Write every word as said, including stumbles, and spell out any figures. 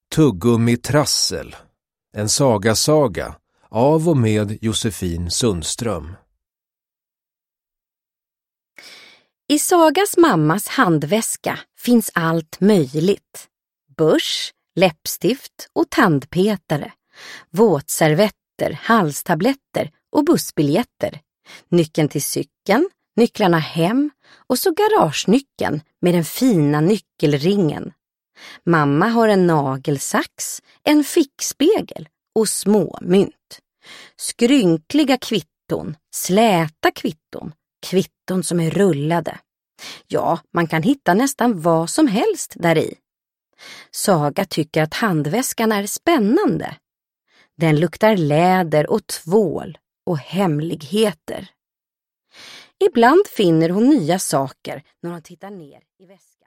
Tuggummi-trassel. En saga-saga av och med Josefin Sundström. I Sagas mammas handväska finns allt möjligt. Börs, läppstift och tandpetare. Våtservetter, halstabletter och bussbiljetter. Nyckeln till cykeln, nycklarna hem och så garagenyckeln med den fina nyckelringen. Mamma har en nagelsax, en fickspegel och små mynt. Skrynkliga kvitton, släta kvitton, kvitton som är rullade. Ja, man kan hitta nästan vad som helst där i. Saga tycker att handväskan är spännande. Den luktar läder och tvål och hemligheter. Ibland finner hon nya saker när hon tittar ner i väskan.